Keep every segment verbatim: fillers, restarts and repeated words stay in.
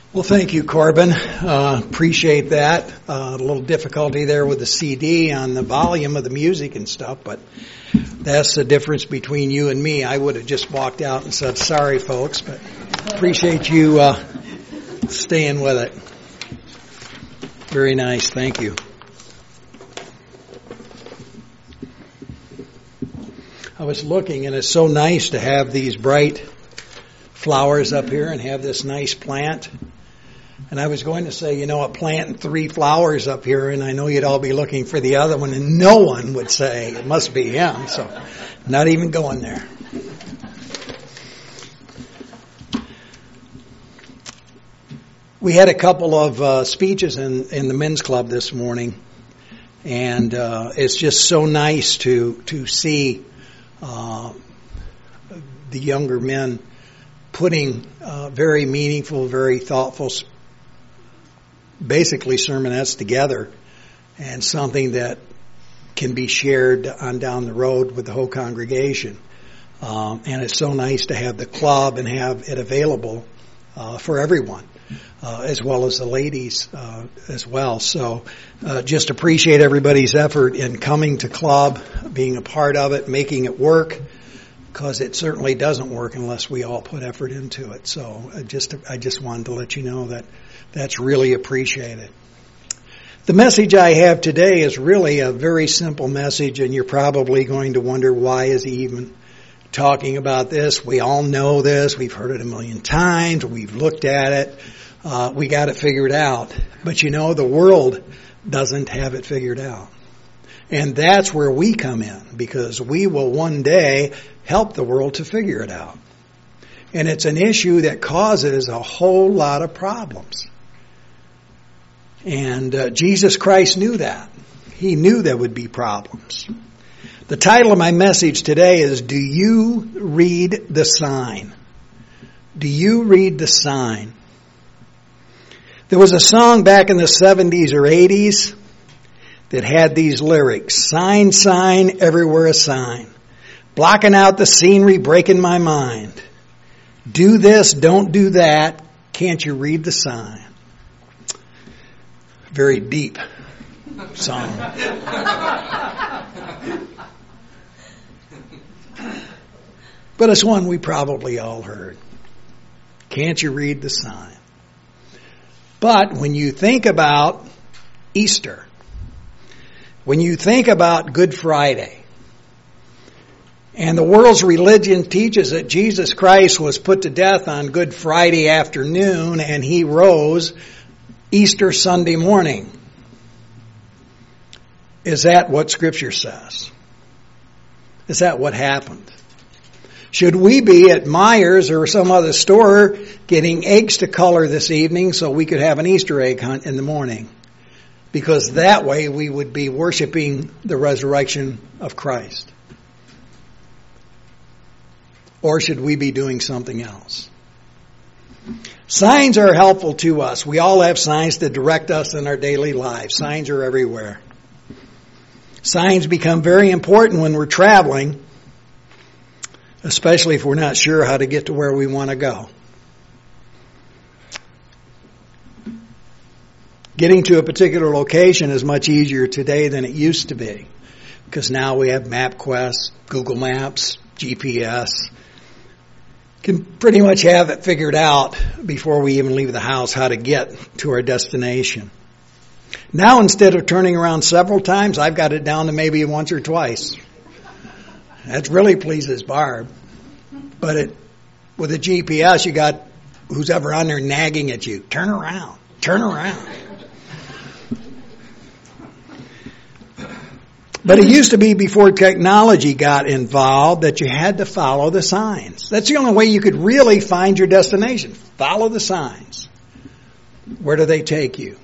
Well, thank you, Corbin. Uh, appreciate that. Uh, a little difficulty there with the C D on the volume of the music and stuff, but that's the difference between you and me. I would have just walked out and said, sorry, folks, but appreciate you uh, staying with it. Very nice. Thank you. I was looking, and it's so nice to have these bright flowers up here and have this nice plant. And I was going to say, you know, a plant three flowers up here, and I know you'd all be looking for the other one, and no one would say it must be him. So, not even going there. We had a couple of uh, speeches in, in the men's club this morning, and uh, it's just so nice to to see uh, the younger men putting uh, very meaningful, very thoughtful, basically sermonettes together, and something that can be shared on down the road with the whole congregation. Um, and it's so nice to have the club and have it available uh, for everyone, uh, as well as the ladies uh, as well. So uh, just appreciate everybody's effort in coming to club, being a part of it, making it work, because it certainly doesn't work unless we all put effort into it. So I just I just wanted to let you know that that's really appreciated. The message I have today is really a very simple message, and you're probably going to wonder, why is he even talking about this? We all know this. We've heard it a million times. We've looked at it. Uh, we got it figured out. But you know, the world doesn't have it figured out. And that's where we come in, because we will one day help the world to figure it out. And it's an issue that causes a whole lot of problems. And uh, Jesus Christ knew that. He knew there would be problems. The title of my message today is, Do You Read the Sign? Do you read the sign? There was a song back in the seventies or eighties that had these lyrics: sign, sign, everywhere a sign. Blocking out the scenery, breaking my mind. Do this, don't do that. Can't you read the sign? Very deep song. But it's one we probably all heard. Can't you read the sign? But when you think about Easter, when you think about Good Friday, and the world's religion teaches that Jesus Christ was put to death on Good Friday afternoon and he rose Easter Sunday morning. Is that what Scripture says? Is that what happened? Should we be at Myers or some other store getting eggs to color this evening so we could have an Easter egg hunt in the morning? Because that way we would be worshiping the resurrection of Christ. Or should we be doing something else? Signs are helpful to us. We all have signs to direct us in our daily lives. Signs are everywhere. Signs become very important when we're traveling, especially if we're not sure how to get to where we want to go. Getting to a particular location is much easier today than it used to be, because now we have MapQuest, Google Maps, G P S. Can pretty much have it figured out before we even leave the house how to get to our destination. Now, instead of turning around several times, I've got it down to maybe once or twice. That really pleases Barb. But it, with a G P S, you got who's ever on there nagging at you. Turn around. Turn around. But it used to be, before technology got involved, that you had to follow the signs. That's the only way you could really find your destination. Follow the signs. Where do they take you?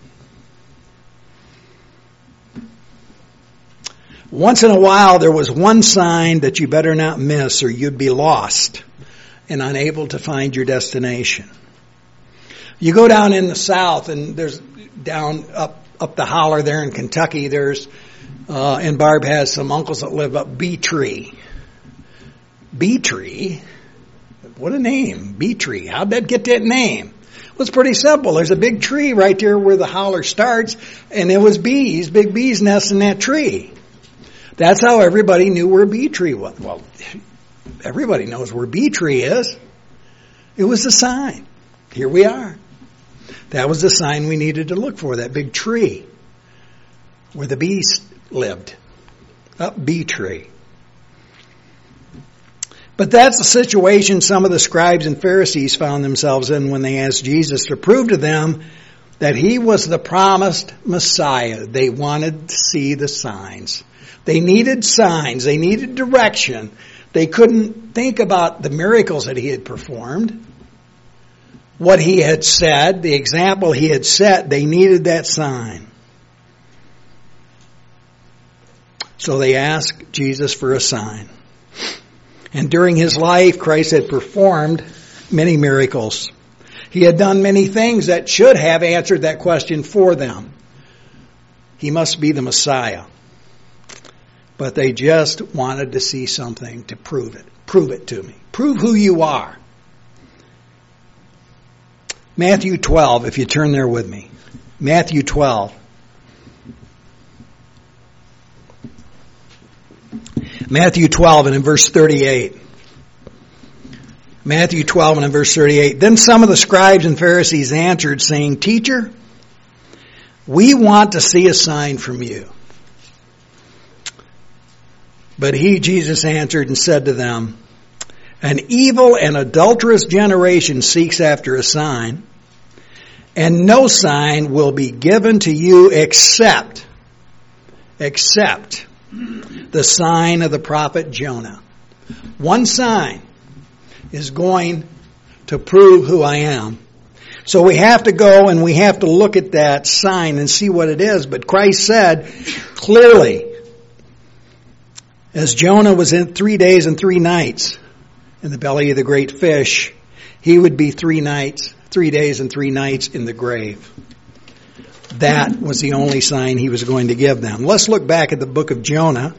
Once in a while, there was one sign that you better not miss, or you'd be lost and unable to find your destination. You go down in the south, and there's down up up the holler there in Kentucky, there's Uh, and Barb has some uncles that live up Bee-Tree. Bee-Tree? What a name, Bee-Tree. How'd that get that name? Well, it's pretty simple. There's a big tree right there where the holler starts, and there was bees, big bees nests in that tree. That's how everybody knew where Bee Tree was. Well, everybody knows where Bee Tree is. It was a sign. Here we are. That was the sign we needed to look for, that big tree where the bees lived. Up Bee Tree. But that's the situation some of the scribes and Pharisees found themselves in when they asked Jesus to prove to them that he was the promised Messiah. They wanted to see the signs. They needed signs. They needed direction. They couldn't think about the miracles that he had performed, what he had said, the example he had set. They needed that sign. So they asked Jesus for a sign. And during his life, Christ had performed many miracles. He had done many things that should have answered that question for them. He must be the Messiah. But they just wanted to see something to prove it. Prove it to me. Prove who you are. Matthew twelve, if you turn there with me. Matthew twelve. Matthew twelve and in verse thirty-eight. Matthew twelve and in verse thirty-eight. Then some of the scribes and Pharisees answered, saying, Teacher, we want to see a sign from you. But he, Jesus, answered and said to them, An evil and adulterous generation seeks after a sign, and no sign will be given to you except, except the sign of the prophet Jonah. One sign is going to prove who I am. So we have to go and we have to look at that sign and see what it is. But Christ said clearly, as Jonah was in three days and three nights in the belly of the great fish, he would be three nights, three days and three nights in the grave. That was the only sign he was going to give them. Let's look back at the book of Jonah.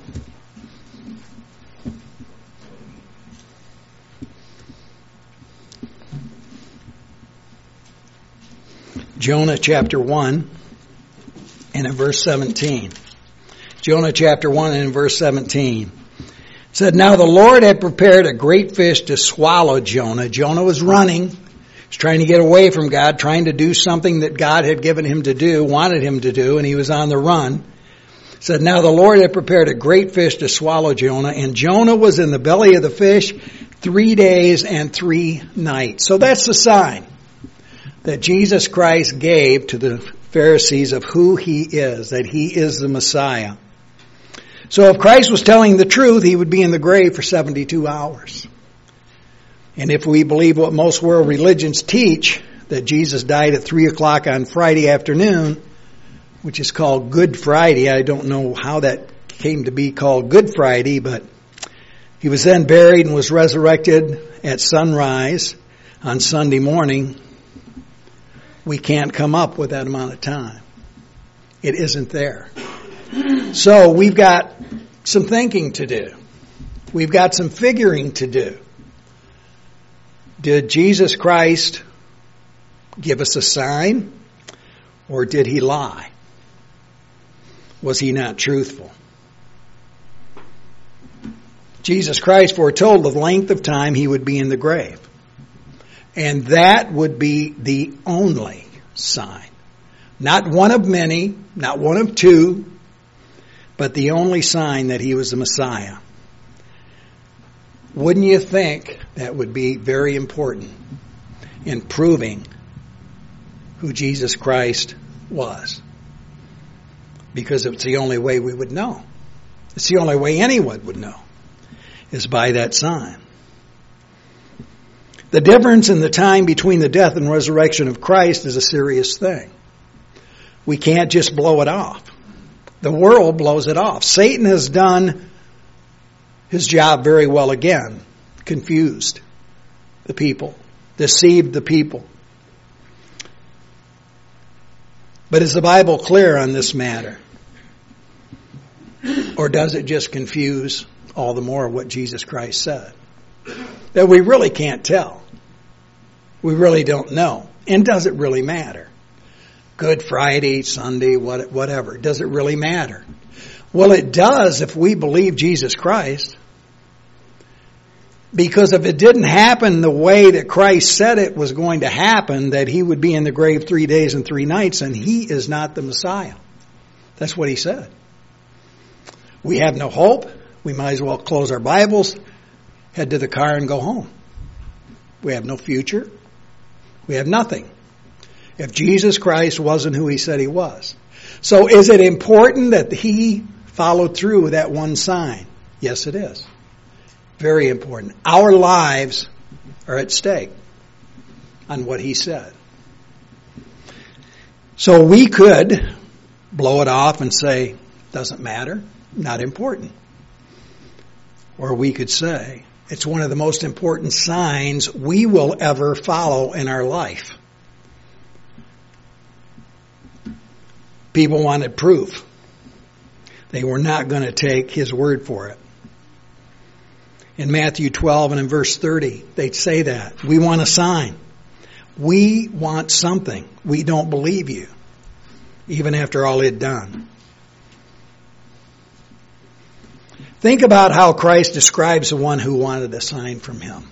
Jonah chapter one and in verse seventeen. Jonah chapter one and in verse seventeen. It said, Now the Lord had prepared a great fish to swallow Jonah. Jonah was running. He was trying to get away from God, trying to do something that God had given him to do, wanted him to do, and he was on the run. It said, Now the Lord had prepared a great fish to swallow Jonah, and Jonah was in the belly of the fish three days and three nights. So that's the sign that Jesus Christ gave to the Pharisees of who he is, that he is the Messiah. So if Christ was telling the truth, he would be in the grave for seventy-two hours. And if we believe what most world religions teach, that Jesus died at three o'clock on Friday afternoon, which is called Good Friday. I don't know how that came to be called Good Friday, but he was then buried and was resurrected at sunrise on Sunday morning. We can't come up with that amount of time. It isn't there. So we've got some thinking to do. We've got some figuring to do. Did Jesus Christ give us a sign, or did he lie? Was he not truthful? Jesus Christ foretold the length of time he would be in the grave. And that would be the only sign. Not one of many, not one of two, but the only sign that he was the Messiah. Wouldn't you think that would be very important in proving who Jesus Christ was? Because it's the only way we would know. It's the only way anyone would know, is by that sign. The difference in the time between the death and resurrection of Christ is a serious thing. We can't just blow it off. The world blows it off. Satan has done his job very well again. Confused the people. Deceived the people. But is the Bible clear on this matter? Or does it just confuse all the more what Jesus Christ said? That we really can't tell. We really don't know. And does it really matter? Good Friday, Sunday, what, whatever. Does it really matter? Well, it does if we believe Jesus Christ. Because if it didn't happen the way that Christ said it was going to happen, that he would be in the grave three days and three nights, and he is not the Messiah. That's what he said. We have no hope. We might as well close our Bibles, head to the car, and go home. We have no future. We have nothing. If Jesus Christ wasn't who he said he was. So is it important that he followed through with that one sign? Yes, it is. Very important. Our lives are at stake on what he said. So we could blow it off and say, doesn't matter, not important. Or we could say, it's one of the most important signs we will ever follow in our life. People wanted proof. They were not going to take his word for it. In Matthew twelve and in verse thirty, they'd say that. We want a sign. We want something. We don't believe you, even after all he'd done. Think about how Christ describes the one who wanted a sign from him.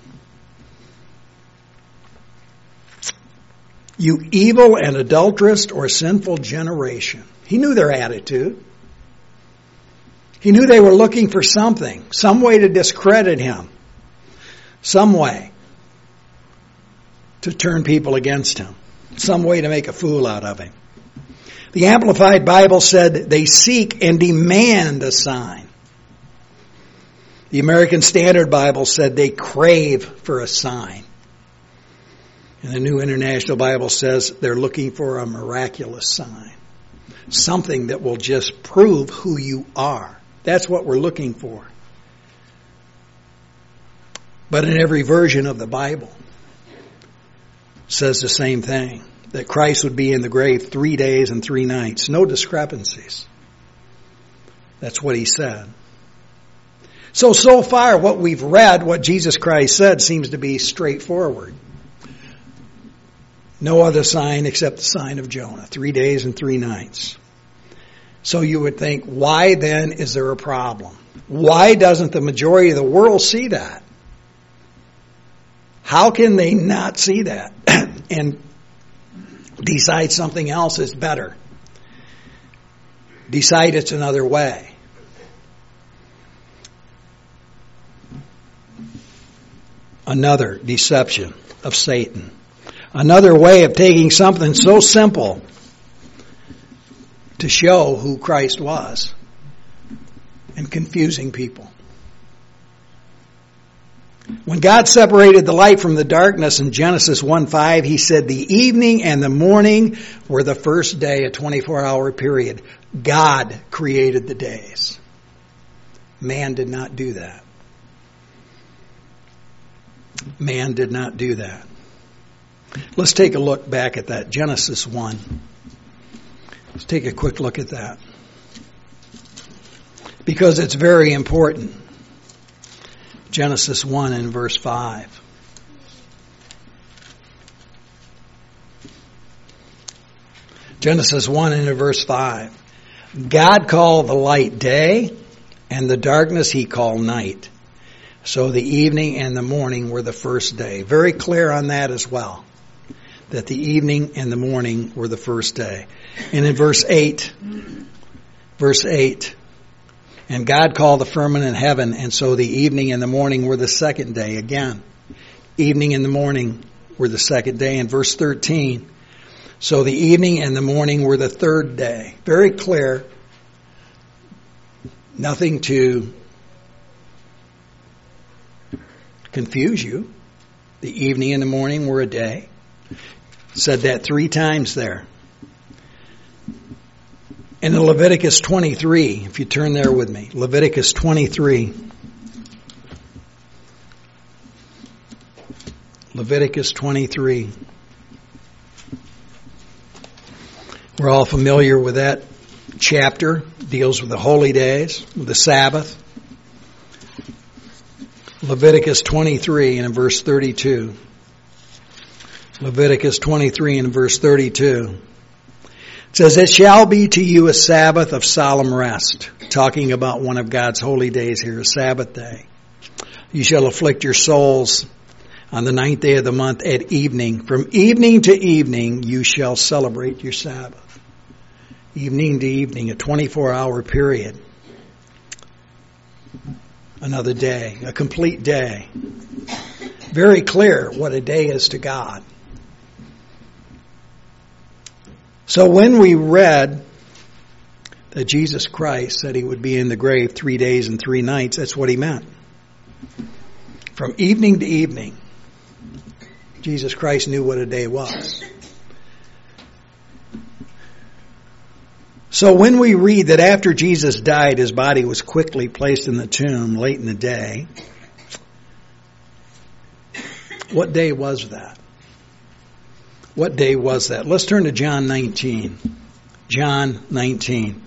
You evil and adulterous or sinful generation. He knew their attitude. He knew they were looking for something, some way to discredit him, some way to turn people against him, some way to make a fool out of him. The Amplified Bible said they seek and demand a sign. The American Standard Bible said they crave for a sign. And the New International Bible says they're looking for a miraculous sign. Something that will just prove who you are. That's what we're looking for. But in every version of the Bible says the same thing. That Christ would be in the grave three days and three nights. No discrepancies. That's what he said. So, so far what we've read, what Jesus Christ said, seems to be straightforward. No other sign except the sign of Jonah. Three days and three nights. So you would think, why then is there a problem? Why doesn't the majority of the world see that? How can they not see that and decide something else is better? Decide it's another way. Another deception of Satan. Another way of taking something so simple to show who Christ was and confusing people. When God separated the light from the darkness in Genesis one five, he said the evening and the morning were the first day, a twenty-four hour period. God created the days. Man did not do that. Man did not do that. Let's take a look back at that. Genesis one. Let's take a quick look at that. Because it's very important. Genesis one and verse five. Genesis one and verse five. God called the light day, and the darkness he called night. So the evening and the morning were the first day. Very clear on that as well. That the evening and the morning were the first day. And in verse eight, verse eight, and God called the firmament heaven, and so the evening and the morning were the second day. Again, evening and the morning were the second day. In verse thirteen, so the evening and the morning were the third day. Very clear. Nothing to confuse you. The evening and the morning were a day. Said that three times there. And in Leviticus twenty-three, if you turn there with me, Leviticus twenty-three. Leviticus twenty-three. We're all familiar with that chapter. Deals with the holy days, with the Sabbath. Leviticus twenty-three and in verse thirty-two. Leviticus twenty-three and verse thirty-two. It says, "It shall be to you a Sabbath of solemn rest." Talking about one of God's holy days here, a Sabbath day. "You shall afflict your souls on the ninth day of the month at evening. From evening to evening you shall celebrate your Sabbath." Evening to evening, a twenty-four hour period. Another day, a complete day. Very clear what a day is to God. So when we read that Jesus Christ said he would be in the grave three days and three nights, that's what he meant. From evening to evening, Jesus Christ knew what a day was. So when we read that after Jesus died, his body was quickly placed in the tomb late in the day, what day was that? What day was that? Let's turn to John nineteen. John nineteen.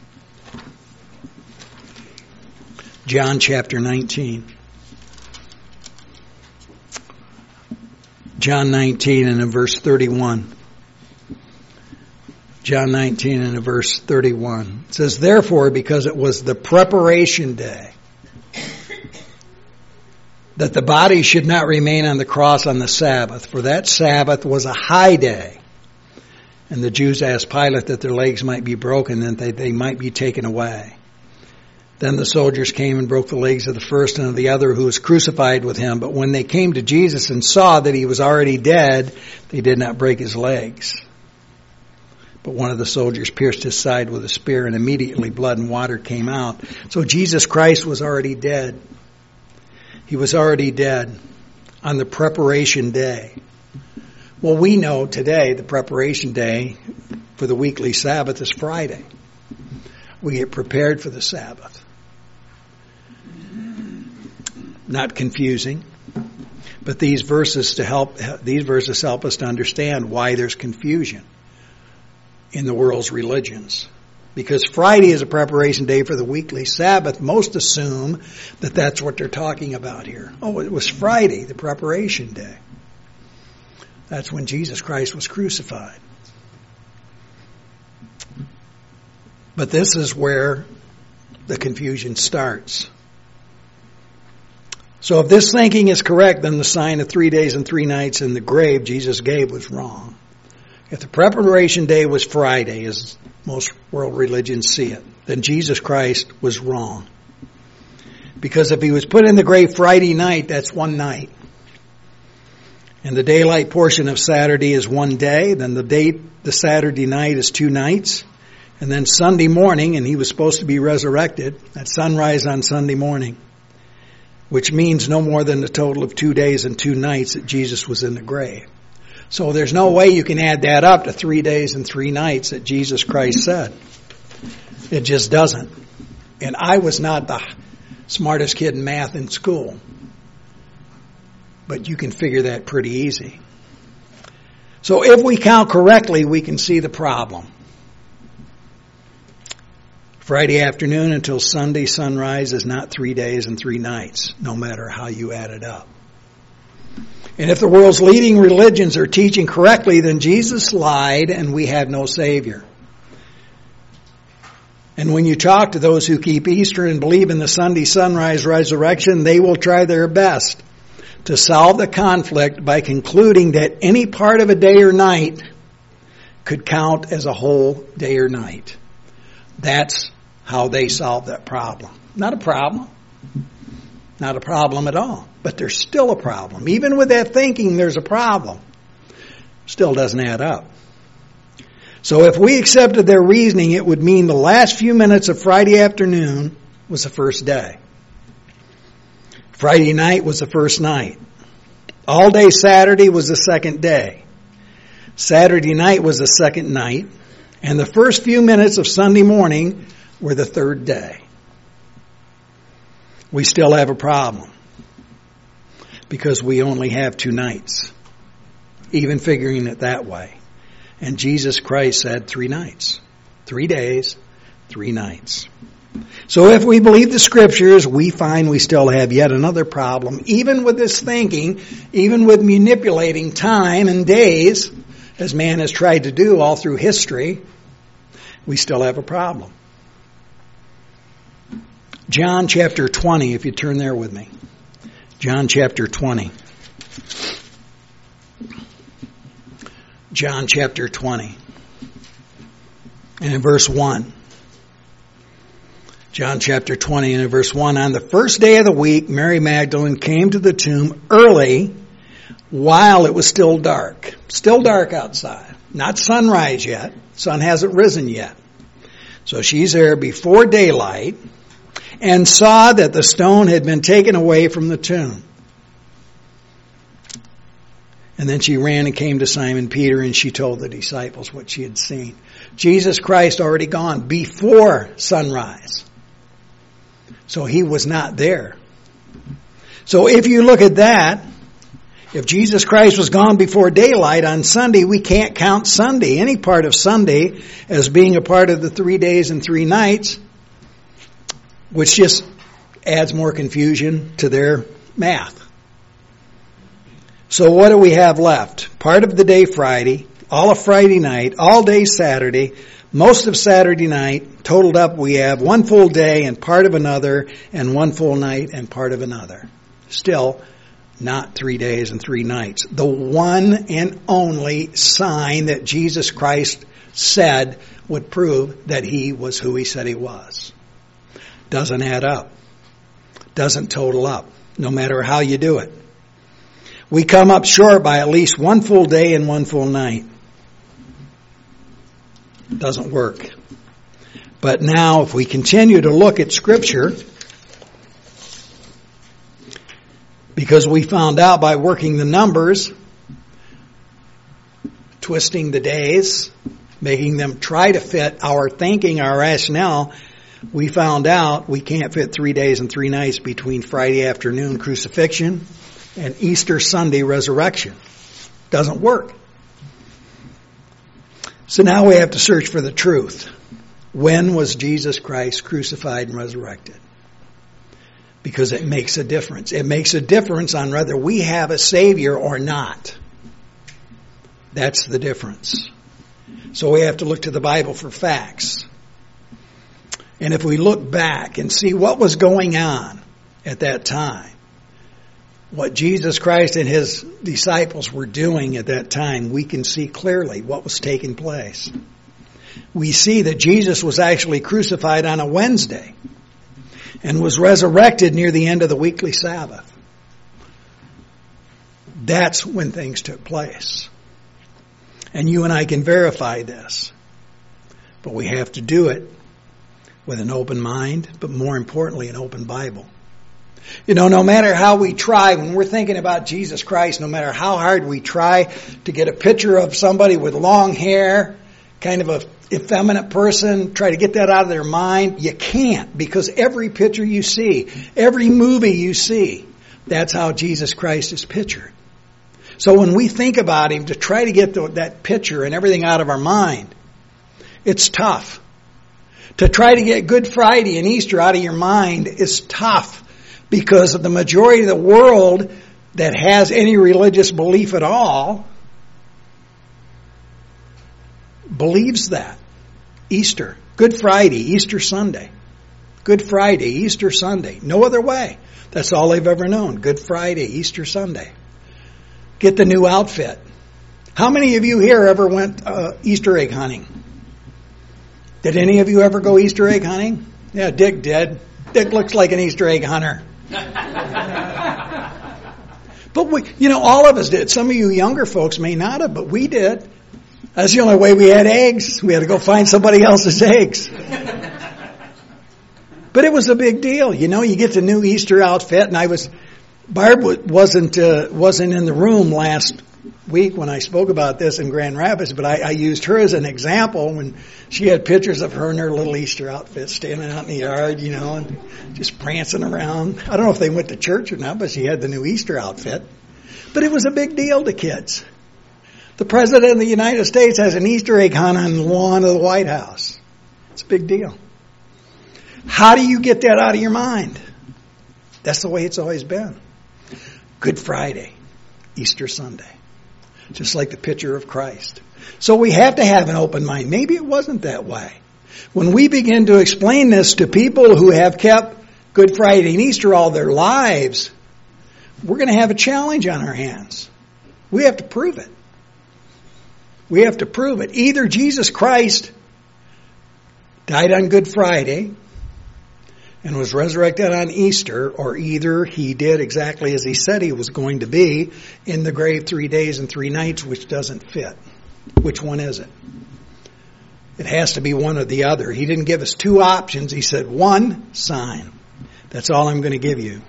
John chapter nineteen. John nineteen and in verse thirty-one. John nineteen and in verse thirty-one. It says, "Therefore, because it was the preparation day, that the body should not remain on the cross on the Sabbath, for that Sabbath was a high day. And the Jews asked Pilate that their legs might be broken and that they might be taken away. Then the soldiers came and broke the legs of the first and of the other who was crucified with him. But when they came to Jesus and saw that he was already dead, they did not break his legs. But one of the soldiers pierced his side with a spear, and immediately blood and water came out." So Jesus Christ was already dead. He was already dead on the preparation day. Well, we know today the preparation day for the weekly Sabbath is Friday. We get prepared for the Sabbath. Not confusing, but these verses to help these verses help us to understand why there's confusion in the world's religions. Because Friday is a preparation day for the weekly Sabbath, most assume that that's what they're talking about here. Oh, it was Friday, the preparation day. That's when Jesus Christ was crucified. But this is where the confusion starts. So if this thinking is correct, then the sign of three days and three nights in the grave Jesus gave was wrong. If the preparation day was Friday, as most world religions see it, then Jesus Christ was wrong. Because if he was put in the grave Friday night, that's one night. And the daylight portion of Saturday is one day, then the day, the Saturday night is two nights. And then Sunday morning, and he was supposed to be resurrected at sunrise on Sunday morning, which means no more than a total of two days and two nights that Jesus was in the grave. So there's no way you can add that up to three days and three nights that Jesus Christ said. It just doesn't. And I was not the smartest kid in math in school, but you can figure that pretty easy. So if we count correctly, we can see the problem. Friday afternoon until Sunday sunrise is not three days and three nights, no matter how you add it up. And if the world's leading religions are teaching correctly, then Jesus lied and we have no Savior. And when you talk to those who keep Easter and believe in the Sunday sunrise resurrection, they will try their best to solve the conflict by concluding that any part of a day or night could count as a whole day or night. That's how they solve that problem. Not a problem. Not a problem at all. But there's still a problem. Even with that thinking, there's a problem. Still doesn't add up. So if we accepted their reasoning, it would mean the last few minutes of Friday afternoon was the first day. Friday night was the first night. All day Saturday was the second day. Saturday night was the second night. And the first few minutes of Sunday morning were the third day. We still have a problem because we only have two nights, even figuring it that way. And Jesus Christ said three nights, three days, three nights. So if we believe the Scriptures, we find we still have yet another problem. Even with this thinking, even with manipulating time and days, as man has tried to do all through history, we still have a problem. John chapter twenty, if you turn there with me. John chapter twenty. John chapter twenty. And in verse one. John chapter twenty and in verse one. On the first day of the week, Mary Magdalene came to the tomb early while it was still dark. Still dark outside. Not sunrise yet. Sun hasn't risen yet. So she's there before daylight and saw that the stone had been taken away from the tomb. And then she ran and came to Simon Peter and she told the disciples what she had seen. Jesus Christ already gone before sunrise. So he was not there. So if you look at that, if Jesus Christ was gone before daylight on Sunday, we can't count Sunday, any part of Sunday, as being a part of the three days and three nights, which just adds more confusion to their math. So what do we have left? Part of the day Friday, all of Friday night, all day Saturday, most of Saturday night. Totaled up, we have one full day and part of another, and one full night and part of another. Still, not three days and three nights. The one and only sign that Jesus Christ said would prove that he was who he said he was. Doesn't add up. Doesn't total up, no matter how you do it. We come up short by at least one full day and one full night. Doesn't work. But now, if we continue to look at Scripture, because we found out by working the numbers, twisting the days, making them try to fit our thinking, our rationale, we found out we can't fit three days and three nights between Friday afternoon crucifixion and Easter Sunday resurrection. Doesn't work. So now we have to search for the truth. When was Jesus Christ crucified and resurrected? Because it makes a difference. It makes a difference on whether we have a Savior or not. That's the difference. So we have to look to the Bible for facts. And if we look back and see what was going on at that time, what Jesus Christ and his disciples were doing at that time, we can see clearly what was taking place. We see that Jesus was actually crucified on a Wednesday and was resurrected near the end of the weekly Sabbath. That's when things took place. And you and I can verify this. But we have to do it with an open mind, but more importantly, an open Bible. You know, no matter how we try, when we're thinking about Jesus Christ, no matter how hard we try to get a picture of somebody with long hair, kind of a effeminate person, try to get that out of their mind, you can't, because every picture you see, every movie you see, that's how Jesus Christ is pictured. So when we think about him, to try to get the, that picture and everything out of our mind, it's tough. To try to get Good Friday and Easter out of your mind is tough, because of the majority of the world that has any religious belief at all believes that. Easter, Good Friday, Easter Sunday. Good Friday, Easter Sunday. No other way. That's all they've ever known. Good Friday, Easter Sunday. Get the new outfit. How many of you here ever went uh, Easter egg hunting? Did any of you ever go Easter egg hunting? Yeah, Dick did. Dick looks like an Easter egg hunter. But we, you know, all of us did. Some of you younger folks may not have, but we did. That's the only way we had eggs. We had to go find somebody else's eggs. But it was a big deal. You know, you get the new Easter outfit, and I was, Barb wasn't, uh, wasn't in the room last week when I spoke about this in Grand Rapids, but I, I used her as an example when she had pictures of her in her little Easter outfit standing out in the yard, you know, and just prancing around. I don't know if they went to church or not, but she had the new Easter outfit. But it was a big deal to kids. The President of the United States has an Easter egg hunt on the lawn of the White House. It's a big deal. How do you get that out of your mind? That's the way it's always been. Good Friday, Easter Sunday. Just like the picture of Christ. So we have to have an open mind. Maybe it wasn't that way. When we begin to explain this to people who have kept Good Friday and Easter all their lives, we're going to have a challenge on our hands. We have to prove it. We have to prove it. Either Jesus Christ died on Good Friday and was resurrected on Easter, or either he did exactly as he said he was going to be in the grave three days and three nights, which doesn't fit. Which one is it? It has to be one or the other. He didn't give us two options. He said one sign. That's all I'm going to give you.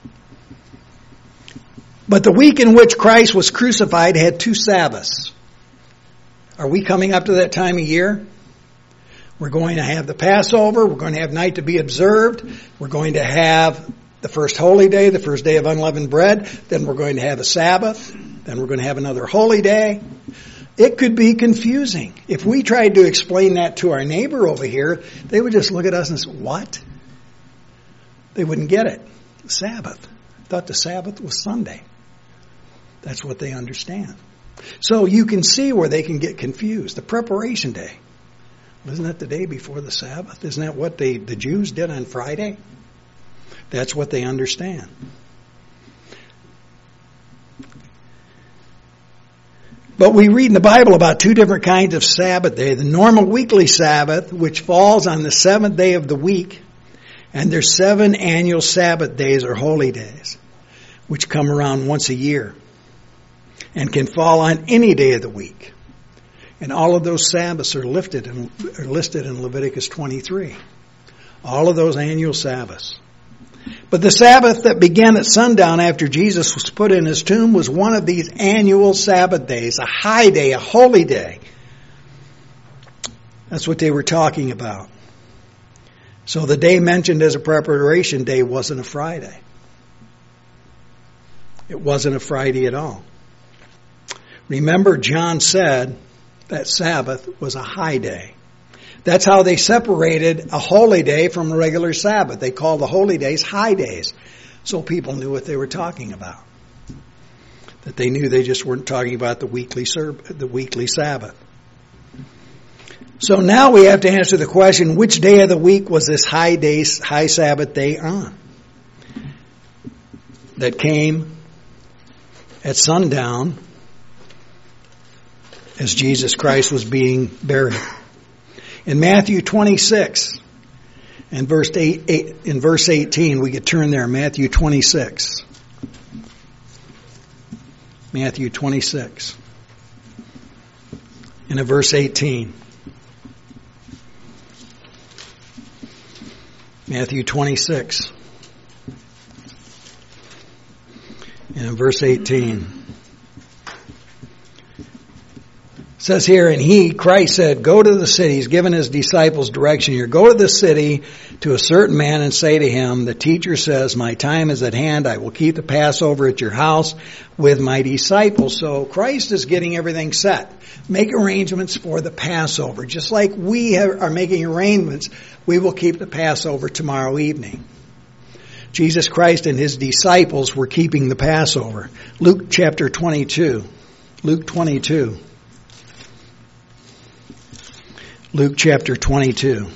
But the week in which Christ was crucified had two Sabbaths. Are we coming up to that time of year? We're going to have the Passover. We're going to have night to be observed. We're going to have the first holy day, the first day of unleavened bread. Then we're going to have a Sabbath. Then we're going to have another holy day. It could be confusing. If we tried to explain that to our neighbor over here, they would just look at us and say, what? They wouldn't get it. The Sabbath. I thought the Sabbath was Sunday. That's what they understand. So you can see where they can get confused. The preparation day. Isn't that the day before the Sabbath? Isn't that what they, the Jews did on Friday? That's what they understand. But we read in the Bible about two different kinds of Sabbath day. The normal weekly Sabbath, which falls on the seventh day of the week, and there's seven annual Sabbath days or holy days, which come around once a year and can fall on any day of the week. And all of those Sabbaths are lifted and are listed in Leviticus twenty-three. All of those annual Sabbaths. But the Sabbath that began at sundown after Jesus was put in his tomb was one of these annual Sabbath days, a high day, a holy day. That's what they were talking about. So the day mentioned as a preparation day wasn't a Friday. It wasn't a Friday at all. Remember, John said that Sabbath was a high day. That's how they separated a holy day from a regular Sabbath. They called the holy days high days. So people knew what they were talking about. That they knew they just weren't talking about the weekly the weekly Sabbath. So now we have to answer the question, which day of the week was this high day, high Sabbath day on? That came at sundown as Jesus Christ was being buried. In Matthew twenty-six, in verse eight, eight, in verse eighteen, we could turn there. Matthew twenty-six. Matthew twenty-six. And in verse eighteen. Matthew twenty-six. And in verse eighteen. It says here, and he, Christ said, go to the city. He's given his disciples direction here. Go to the city to a certain man and say to him, the teacher says, my time is at hand. I will keep the Passover at your house with my disciples. So Christ is getting everything set. Make arrangements for the Passover. Just like we have, are making arrangements, we will keep the Passover tomorrow evening. Jesus Christ and his disciples were keeping the Passover. Luke chapter twenty-two. Luke twenty-two. Luke chapter twenty-two.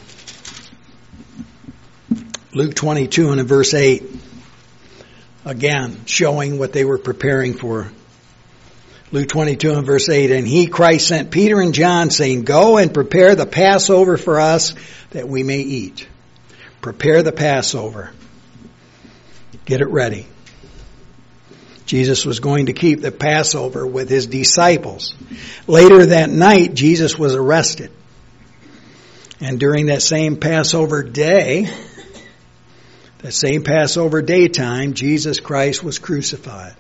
Luke twenty-two and in verse eight. Again, showing what they were preparing for. Luke twenty-two and verse eight. And he, Christ, sent Peter and John, saying, go and prepare the Passover for us that we may eat. Prepare the Passover. Get it ready. Jesus was going to keep the Passover with his disciples. Later that night, Jesus was arrested. And during that same Passover day, that same Passover daytime, Jesus Christ was crucified.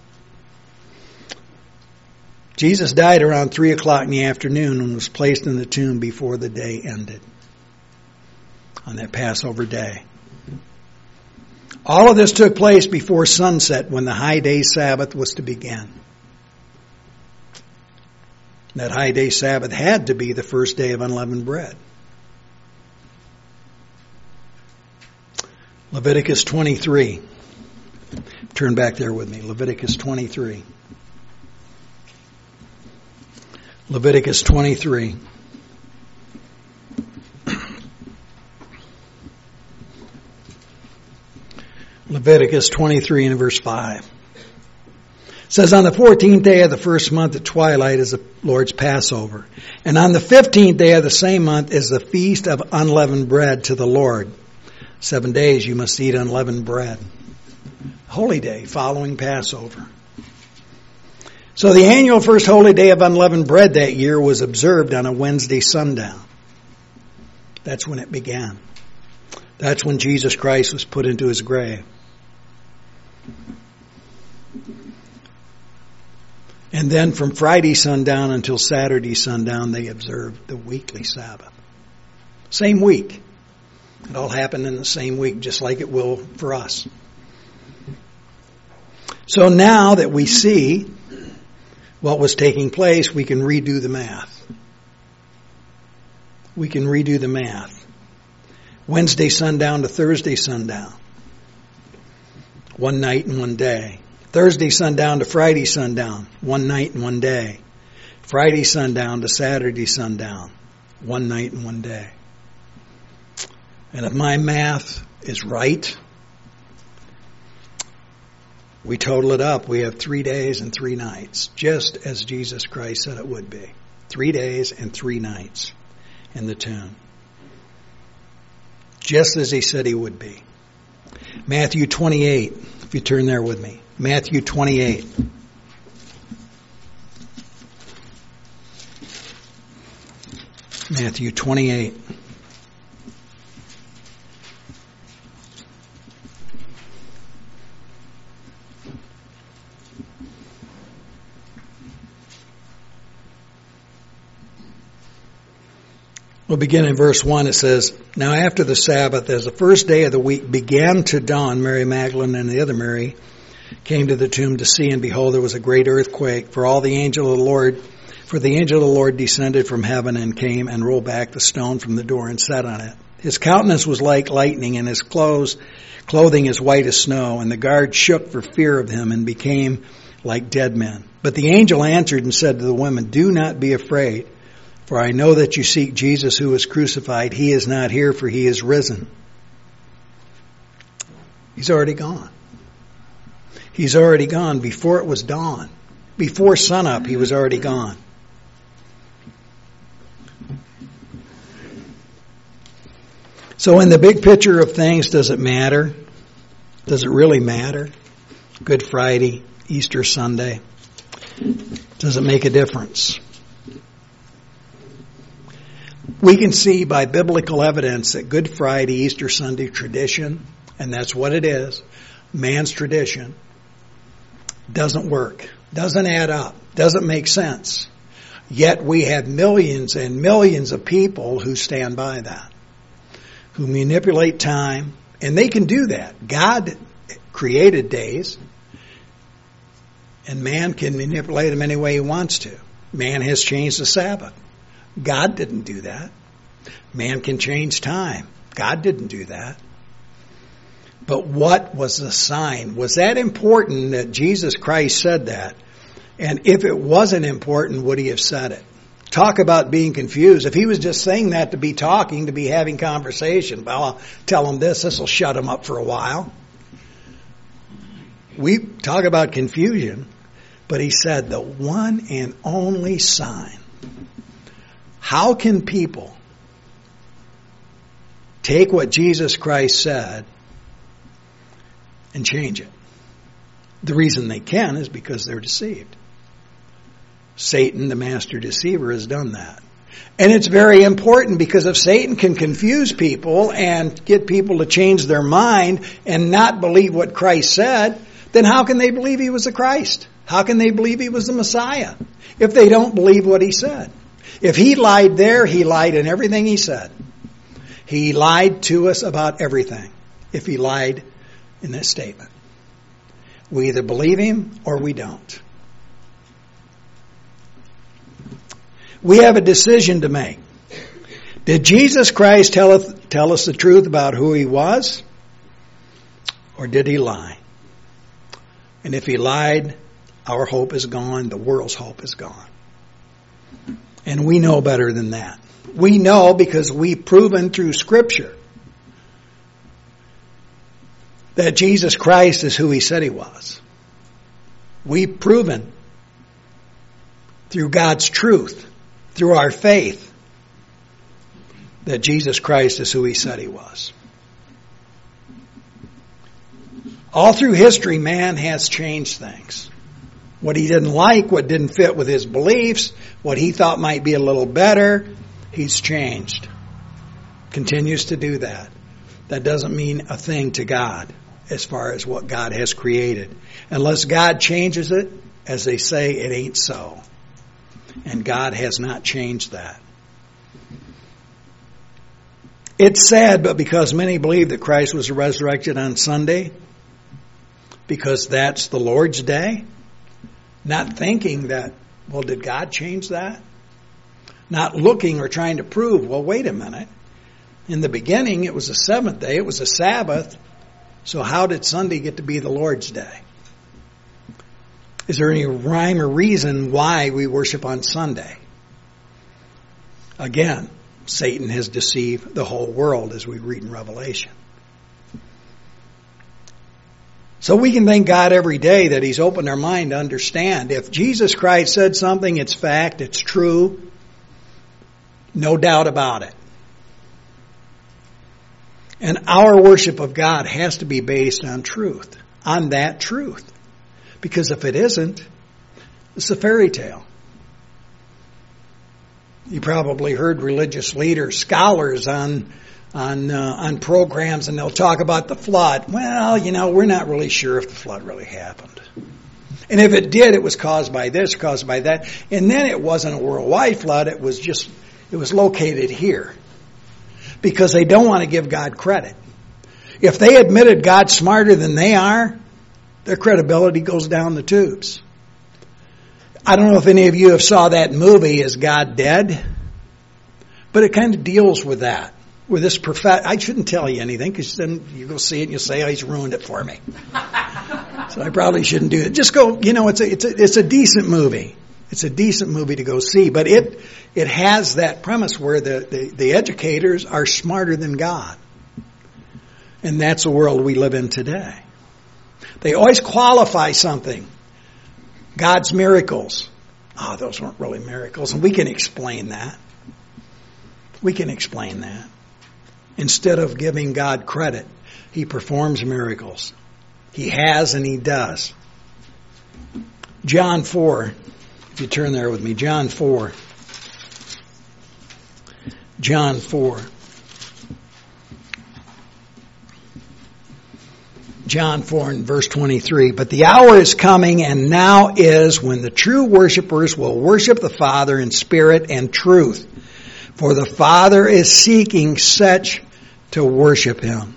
Jesus died around three o'clock in the afternoon and was placed in the tomb before the day ended. On that Passover day. All of this took place before sunset when the high day Sabbath was to begin. That high day Sabbath had to be the first day of unleavened bread. Leviticus twenty-three. Turn back there with me. Leviticus twenty-three. Leviticus twenty-three. Leviticus twenty-three and verse five. It says, on the fourteenth day of the first month at twilight is the Lord's Passover. And on the fifteenth day of the same month is the feast of unleavened bread to the Lord. Seven days you must eat unleavened bread. Holy day following Passover. So the annual first holy day of unleavened bread that year was observed on a Wednesday sundown. That's when it began. That's when Jesus Christ was put into his grave. And then from Friday sundown until Saturday sundown, they observed the weekly Sabbath. Same week. It all happened in the same week, just like it will for us. So now that we see what was taking place, we can redo the math. We can redo the math. Wednesday sundown to Thursday sundown. One night and one day. Thursday sundown to Friday sundown. One night and one day. Friday sundown to Saturday sundown. One night and one day. And if my math is right, we total it up. We have three days and three nights, just as Jesus Christ said it would be. Three days and three nights in the tomb. Just as he said he would be. Matthew twenty-eight, if you turn there with me. Matthew twenty-eight. Matthew twenty-eight. We'll begin in verse one. It says, now after the Sabbath, as the first day of the week began to dawn, Mary Magdalene and the other Mary came to the tomb to see, and behold, there was a great earthquake. For all the angel of the Lord, for the angel of the Lord descended from heaven and came and rolled back the stone from the door and sat on it. His countenance was like lightning, and his clothes, clothing as white as snow. And the guards shook for fear of him and became like dead men. But the angel answered and said to the women, do not be afraid. For I know that you seek Jesus who was crucified. He is not here, for he is risen. He's already gone. He's already gone before it was dawn. Before sunup, he was already gone. So in the big picture of things, does it matter? Does it really matter? Good Friday, Easter Sunday. Does it make a difference? We can see by biblical evidence that Good Friday, Easter Sunday tradition, and that's what it is, man's tradition, doesn't work, doesn't add up, doesn't make sense. Yet we have millions and millions of people who stand by that, who manipulate time, and they can do that. God created days, and man can manipulate them any way he wants to. Man has changed the Sabbath. God didn't do that. Man can change time. God didn't do that. But what was the sign? Was that important that Jesus Christ said that? And if it wasn't important, would he have said it? Talk about being confused. If he was just saying that to be talking, to be having conversation, well, I'll tell him this, this will shut him up for a while. We talk about confusion, but he said the one and only sign. How can people take what Jesus Christ said and change it? The reason they can is because they're deceived. Satan, the master deceiver, has done that. And it's very important, because if Satan can confuse people and get people to change their mind and not believe what Christ said, then how can they believe he was the Christ? How can they believe he was the Messiah if they don't believe what he said? If he lied there, he lied in everything he said. He lied to us about everything if he lied in this statement. We either believe him or we don't. We have a decision to make. Did Jesus Christ tell us, tell us the truth about who he was? Or did he lie? And if he lied, our hope is gone. The world's hope is gone. And we know better than that. We know because we've proven through Scripture that Jesus Christ is who he said he was. We've proven through God's truth, through our faith, that Jesus Christ is who he said he was. All through history, man has changed things. What he didn't like, what didn't fit with his beliefs, what he thought might be a little better, he's changed. Continues to do that. That doesn't mean a thing to God as far as what God has created. Unless God changes it, as they say, it ain't so. And God has not changed that. It's sad, but because many believe that Christ was resurrected on Sunday, because that's the Lord's day, not thinking that, well, did God change that? Not looking or trying to prove, well, wait a minute. In the beginning, it was the seventh day, it was a Sabbath, so how did Sunday get to be the Lord's day? Is there any rhyme or reason why we worship on Sunday? Again, Satan has deceived the whole world as we read in Revelation. So we can thank God every day that he's opened our mind to understand. If Jesus Christ said something, it's fact, it's true. No doubt about it. And our worship of God has to be based on truth, on that truth. Because if it isn't, it's a fairy tale. You probably heard religious leaders, scholars on on uh, on programs, and they'll talk about the flood. Well, you know, we're not really sure if the flood really happened. And if it did, it was caused by this, caused by that. And then it wasn't a worldwide flood. It was just, it was located here. Because they don't want to give God credit. If they admitted God's smarter than they are, their credibility goes down the tubes. I don't know if any of you have saw that movie, Is God Dead? But it kind of deals with that. With this prophet, I shouldn't tell you anything because then you go see it and you say, "Oh, he's ruined it for me." So I probably shouldn't do it. Just go. You know, it's a it's a it's a decent movie. It's a decent movie to go see, but it it has that premise where the the, the educators are smarter than God, and that's the world we live in today. They always qualify something. God's miracles. Oh, those weren't really miracles, and we can explain that. We can explain that. Instead of giving God credit, he performs miracles. He has and he does. John four, if you turn there with me, John four. John four. John four and verse twenty-three. But the hour is coming and now is when the true worshipers will worship the Father in spirit and truth. For the Father is seeking such to worship him.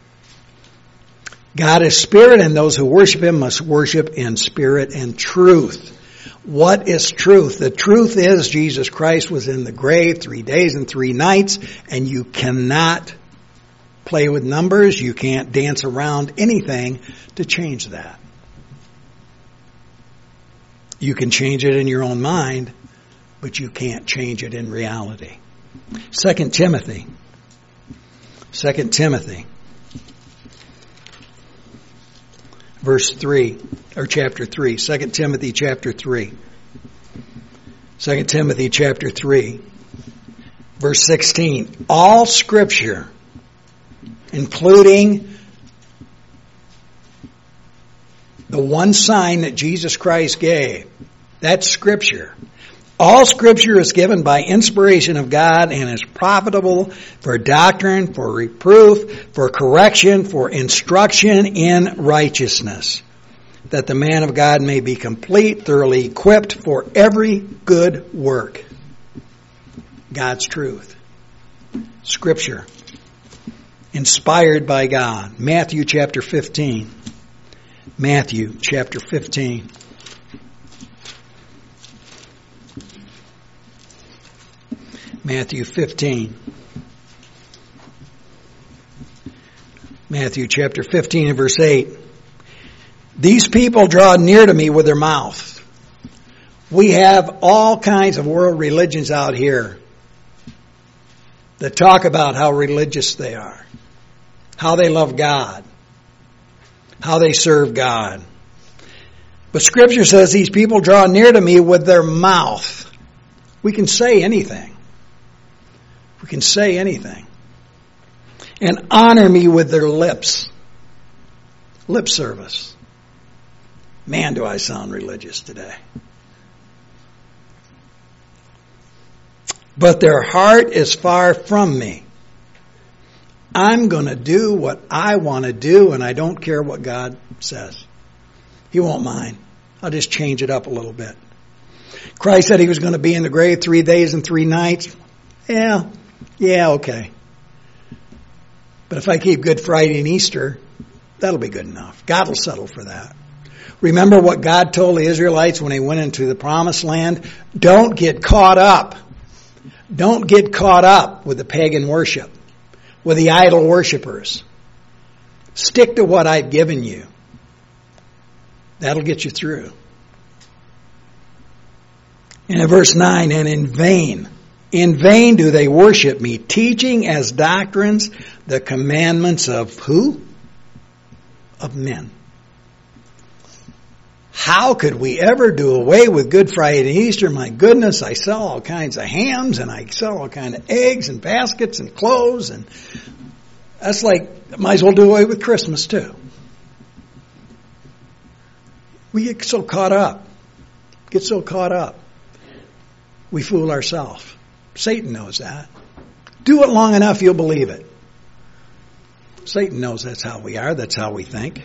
God is spirit, and those who worship him must worship in spirit and truth. What is truth? The truth is Jesus Christ was in the grave three days and three nights, and you cannot play with numbers. You can't dance around anything to change that. You can change it in your own mind, but you can't change it in reality. Second Timothy. Second Timothy. Verse three, or chapter three. Second Timothy chapter three. Second Timothy chapter three. Verse sixteen. All Scripture, including the one sign that Jesus Christ gave, that's Scripture. All Scripture is given by inspiration of God and is profitable for doctrine, for reproof, for correction, for instruction in righteousness, that the man of God may be complete, thoroughly equipped for every good work. God's truth. Scripture. Inspired by God. Matthew chapter fifteen. Matthew chapter fifteen. Matthew fifteen. Matthew chapter fifteen and verse eight. These people draw near to me with their mouth. We have all kinds of world religions out here that talk about how religious they are, how they love God, how they serve God. But Scripture says these people draw near to me with their mouth. We can say anything. We can say anything. And honor me with their lips. Lip service. Man, do I sound religious today. But their heart is far from me. I'm going to do what I want to do, and I don't care what God says. He won't mind. I'll just change it up a little bit. Christ said he was going to be in the grave three days and three nights. Yeah, yeah, okay. But if I keep Good Friday and Easter, that'll be good enough. God will settle for that. Remember what God told the Israelites when they went into the promised land? Don't get caught up. Don't get caught up with the pagan worship, with the idol worshipers. Stick to what I've given you. That'll get you through. And in verse nine, and in vain, in vain do they worship me, teaching as doctrines the commandments of who? Of men. How could we ever do away with Good Friday and Easter? My goodness, I sell all kinds of hams and I sell all kinds of eggs and baskets and clothes, and that's like, might as well do away with Christmas too. We get so caught up. Get so caught up. We fool ourselves. Satan knows that. Do it long enough, you'll believe it. Satan knows that's how we are. That's how we think.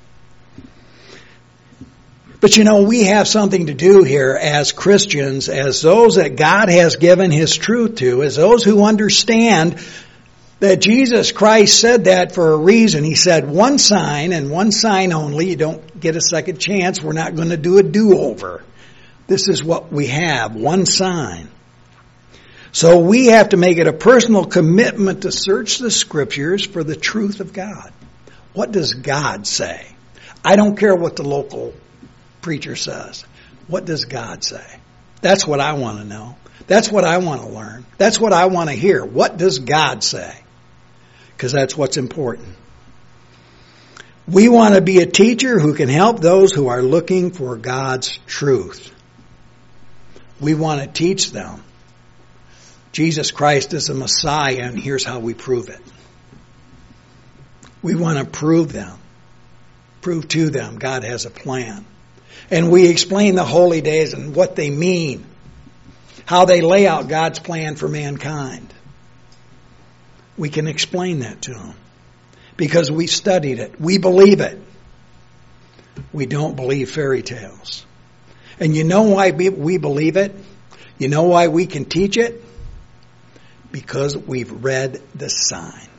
But you know, we have something to do here as Christians, as those that God has given His truth to, as those who understand that Jesus Christ said that for a reason. He said one sign and one sign only. You don't get a second chance. We're not going to do a do-over. This is what we have, one sign. So we have to make it a personal commitment to search the Scriptures for the truth of God. What does God say? I don't care what the local preacher says. What does God say? That's what I want to know. That's what I want to learn. That's what I want to hear. What does God say? Because that's what's important. We want to be a teacher who can help those who are looking for God's truth. We want to teach them Jesus Christ is the Messiah, and here's how we prove it. We want to prove them, prove to them God has a plan. And we explain the holy days and what they mean, how they lay out God's plan for mankind. We can explain that to them because we studied it. We believe it. We don't believe fairy tales. And you know why we believe it? You know why we can teach it? Because we've read the sign.